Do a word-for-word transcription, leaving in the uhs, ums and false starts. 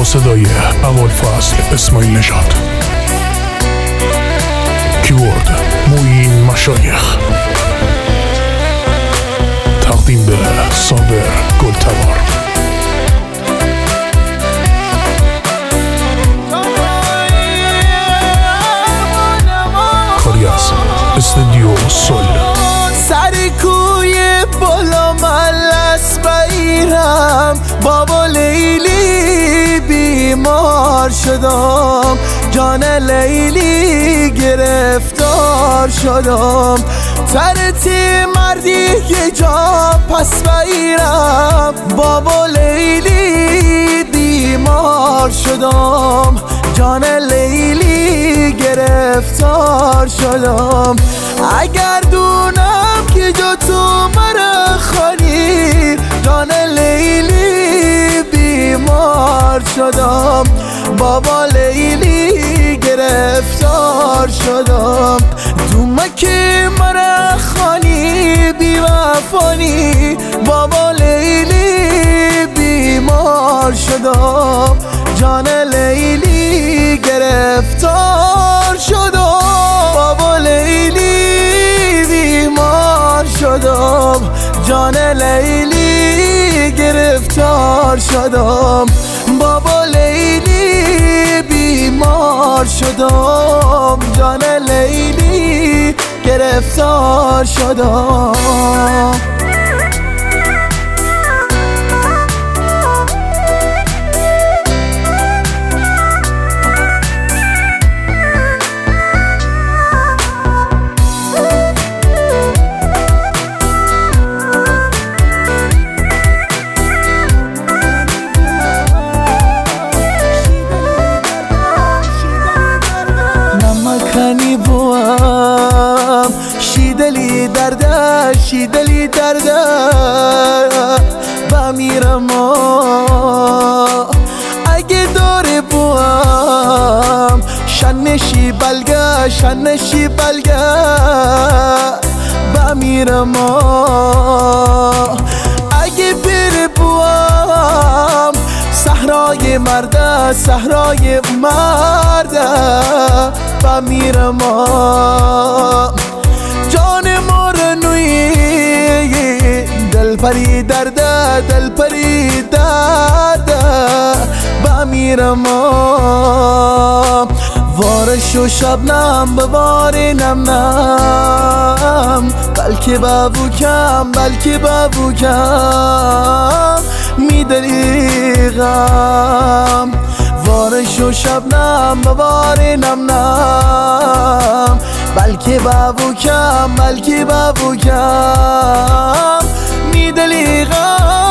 صدای ابوالفضل اسماعیل نژاد. کیبورد معین مشایخ. تقدیم به صابر گلتبار. کاری از استودیو سول. سر کوی بالا ملس بایرم، بابا لیلی بیمار شدم، جان لیلی گرفتار شدم. ترتی مردی یه جا پس بایرم، بابا لیلی بیمار شدم، جان لیلی گرفتار شدم. اگر دونم که جا تو مرا خانی، جان لیلی بیمار شدم، بابا لیلی گرفتار شدم. دومکی مرا خانی بی وفانی، بابا لیلی بیمار شدم، جان لیلی گرفتار شدم، بابا لیلی بیمار شدم، جان لیلی گرفتار شدم، بابا لیلی بیمار شدم، جان لیلی گرفتار شدم. نمکنی بوام شیدلی درده، شیدلی درده بمیرم. اگه داره بوام شنشی بلگه، شنشی بلگه بمیرم. اگه بره بوام صحرای مرده، صحرای مرده بمیرم. جان مورنوی دل پری درده، دل پری درده بمیرم. وارش و شبنم به بار نم نم، بلکه ببوکم، بلکه ببوکم میدریغم. وارش و شبنم به بار نم نم، بلکه ببوکم، بلکه ببوکم میدلیغم.